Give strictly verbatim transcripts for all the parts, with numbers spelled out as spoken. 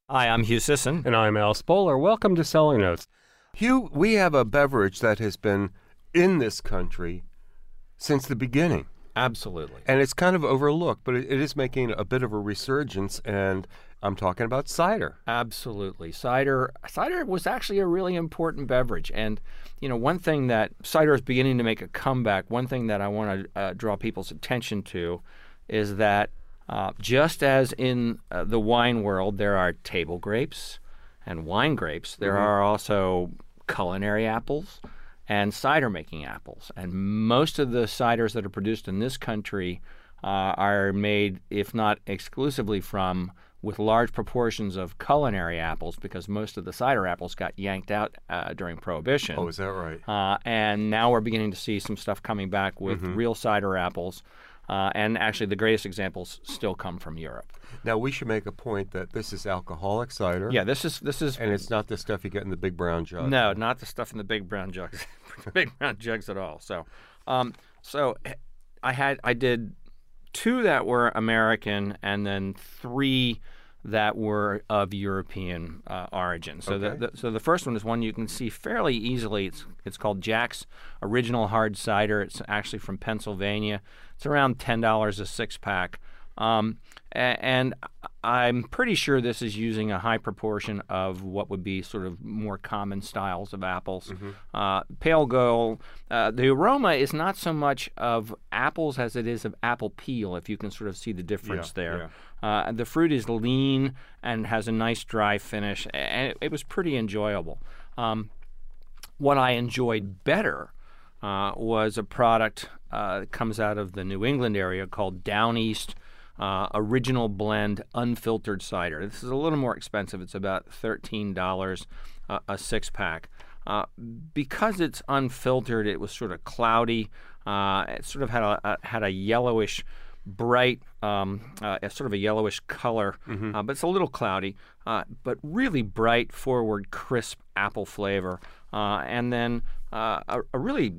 Hi, I'm Hugh Sisson. And I'm Al Spoler. Welcome to Cellar Notes. Hugh, we have a beverage that has been in this country since the beginning. Absolutely. And it's kind of overlooked, but it, it is making a bit of a resurgence, and I'm talking about cider. Absolutely. Cider cider was actually a really important beverage. And, you know, one thing that cider is beginning to make a comeback, one thing that I want to uh, draw people's attention to is that uh, just as in uh, the wine world, there are table grapes and wine grapes, there mm-hmm. are also culinary apples and cider-making apples. And most of the ciders that are produced in this country uh, are made, if not exclusively from, with large proportions of culinary apples, because most of the cider apples got yanked out uh, during Prohibition. Oh, is that right? Uh, and now we're beginning to see some stuff coming back with mm-hmm. real cider apples. Uh, and actually, the greatest examples still come from Europe. Now, we should make a point that this is alcoholic cider. Yeah, this is this is, and it's not the stuff you get in the big brown jug. No, not the stuff in the big brown jugs, big brown jugs at all. So, um, so I had I did two that were American, and then three that were of European uh, origin. So okay. the, the so the first one is one you can see fairly easily. It's it's called Jack's Original Hard Cider. It's actually from Pennsylvania. It's around ten dollars a six pack, um, and, and I'm pretty sure this is using a high proportion of what would be sort of more common styles of apples. Mm-hmm. Uh, pale gold. Uh, the aroma is not so much of apples as it is of apple peel, if you can sort of see the difference yeah, there. Yeah. Uh, the fruit is lean and has a nice dry finish, and it, it was pretty enjoyable. Um, what I enjoyed better uh, was a product uh, that comes out of the New England area called Down East uh, Original Blend Unfiltered Cider. This is a little more expensive. It's about thirteen dollars uh, a six-pack. Uh, because it's unfiltered, it was sort of cloudy. Uh, it sort of had a, a had a yellowish bright, um, uh, sort of a yellowish color, mm-hmm. uh, but it's a little cloudy, uh, but really bright, forward, crisp apple flavor, uh, and then uh, a, a really,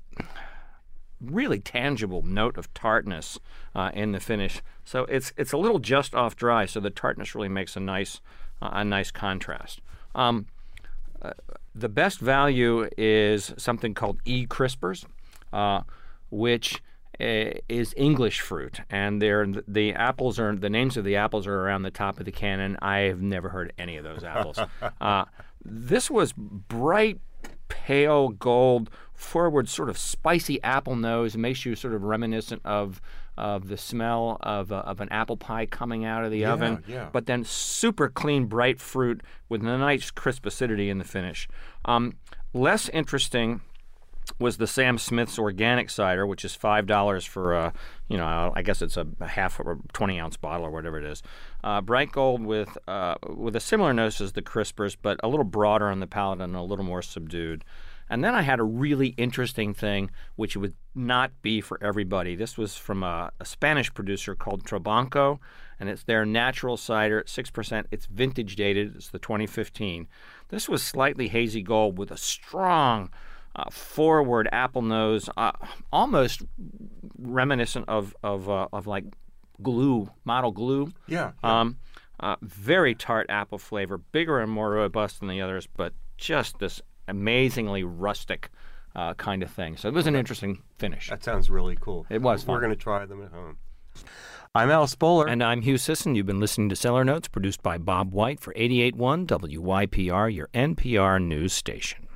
really tangible note of tartness uh, in the finish. So it's it's a little just off dry, so the tartness really makes a nice uh, a nice contrast. Um, uh, the best value is something called E-Crispers, uh, which is English fruit, and they're the apples are the names of the apples are around the top of the can, and I have never heard any of those apples. uh, this was bright, pale gold, forward, sort of spicy apple nose. It makes you sort of reminiscent of of the smell of uh, of an apple pie coming out of the yeah, oven. Yeah. But then super clean, bright fruit with a nice crisp acidity in the finish. Um, less interesting was the Sam Smith's organic cider, which is five dollars for a, you know, I guess it's a, a half or twenty ounce bottle or whatever it is. Uh, bright gold with uh, with a similar nose as the Crispers, but a little broader on the palate and a little more subdued. And then I had a really interesting thing, which would not be for everybody. This was from a, a Spanish producer called Trabanco, and it's their natural cider, six percent. It's vintage dated. It's the twenty fifteen. This was slightly hazy gold with a strong Uh, forward apple nose, uh, almost reminiscent of of uh, of like glue, model glue. Yeah. yeah. Um, uh, very tart apple flavor, bigger and more robust than the others, but just this amazingly rustic uh, kind of thing. So it was an interesting finish. That sounds really cool. It was fun. We're going to try them at home. I'm Al Spoler. And I'm Hugh Sisson. You've been listening to Cellar Notes, produced by Bob White for eighty-eight point one W Y P R, your N P R news station.